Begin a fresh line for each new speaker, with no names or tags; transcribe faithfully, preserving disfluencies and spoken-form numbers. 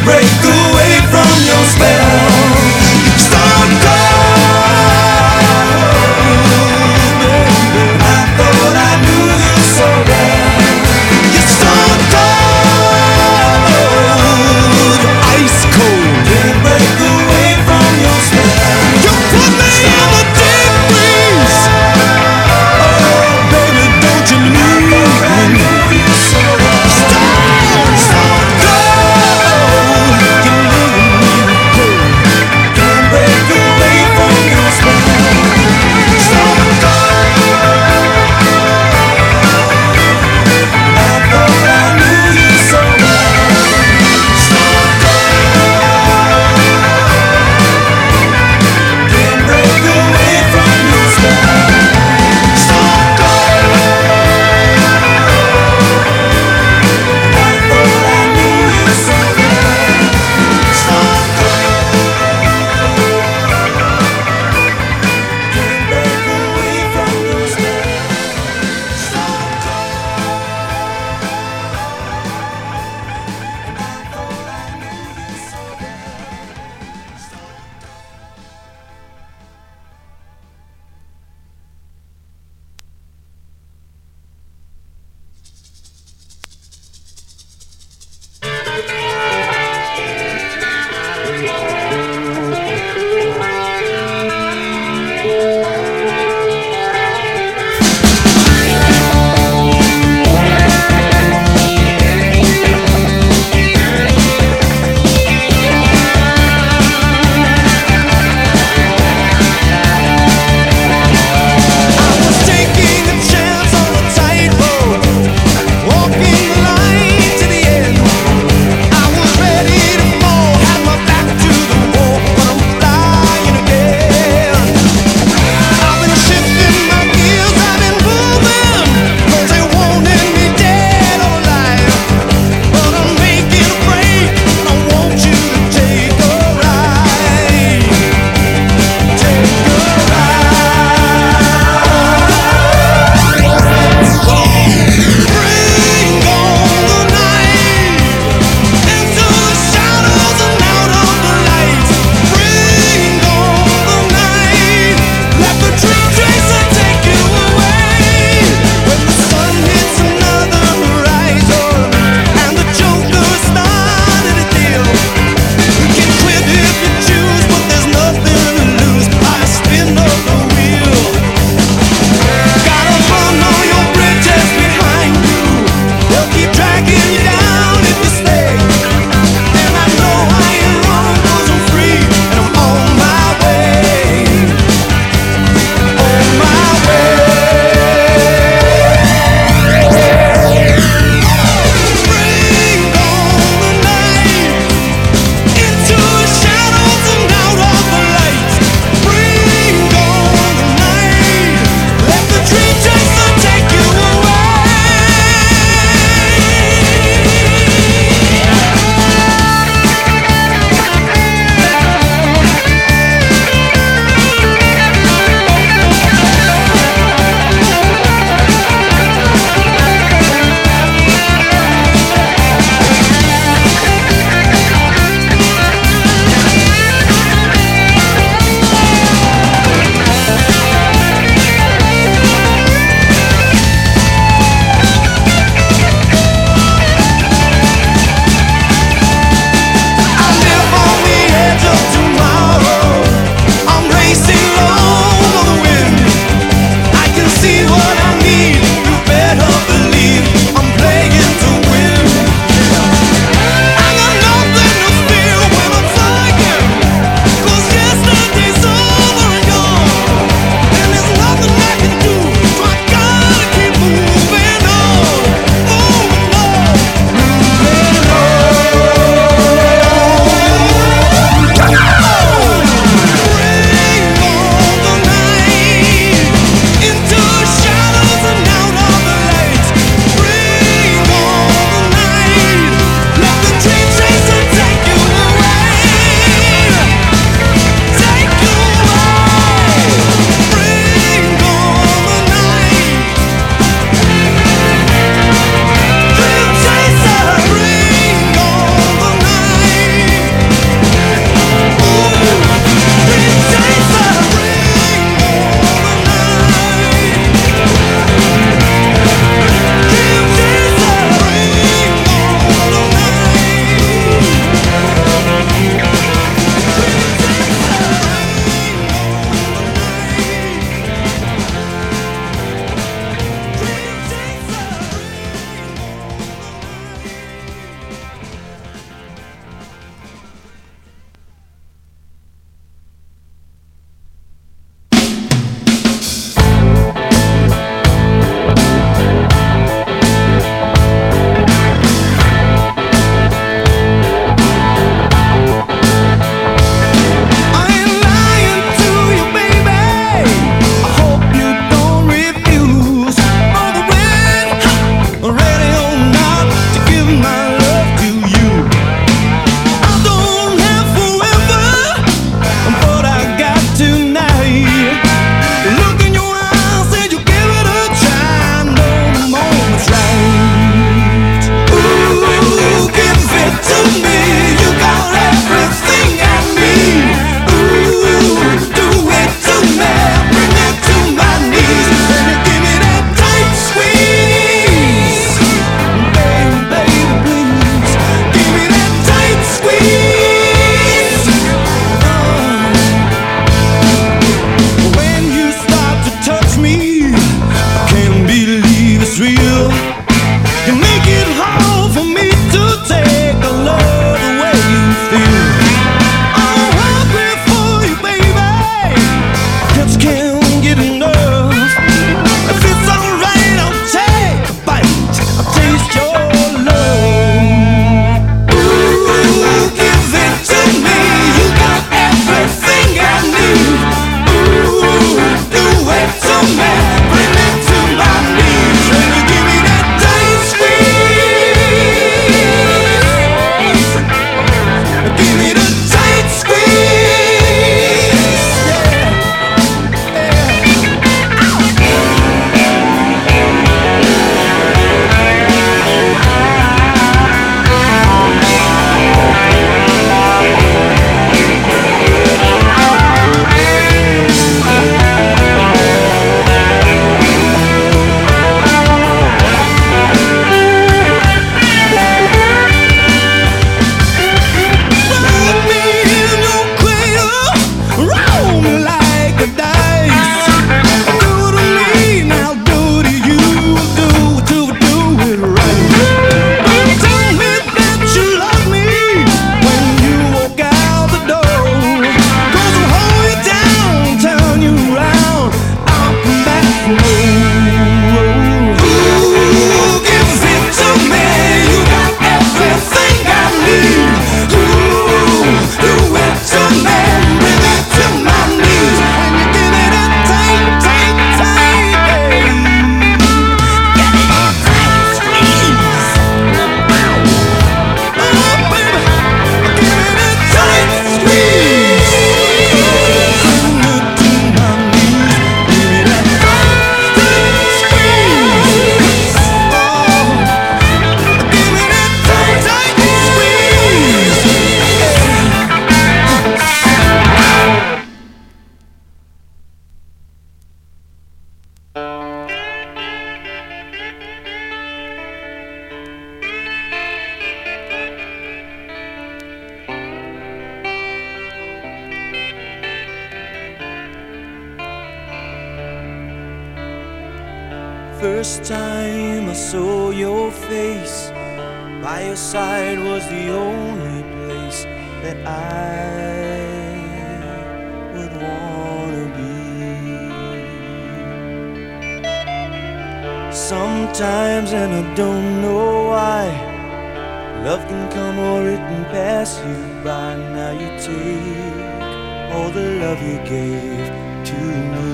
break away from your spell. Stone cold, baby. I thought I knew you so well. You're stone cold, ice cold. Can't break away from your spell. You put me in a deep freeze. Oh, baby, don't you leave me. I knew you so well. Stone, stone cold. feel. I'm hungry for you, baby. Just can't get enough. If it's alright, I'll take a bite. I'll taste your love. Ooh, give it to me. You got everything I need. Ooh, do it to me. Bring me to my knees. When you give me that tight squeeze. Give me the tight squeeze. Yeah. Rock me in your cradle, roll me like a dice. Do to me, now do to you, do to do it right. Tell me that you love me when you walk out the door. 'Cause I'll hold you down, turn you around, I'll come back for more. Ooh, give it to me, you got everything I need. Ooh, do it to me, bring me to my knees. When you give me that tight, tight, tight, babe. Give me that tight squeeze. Oh, baby, give me that tight squeeze. Bring me to my knees. Give me that tight, tight squeeze. Oh, give me that tight, tight squeeze. First time I saw your face, by your side was the only place that I would wanna be. Sometimes, and I don't know why, love can come or it can pass you by. Now you take all the love you gave to me.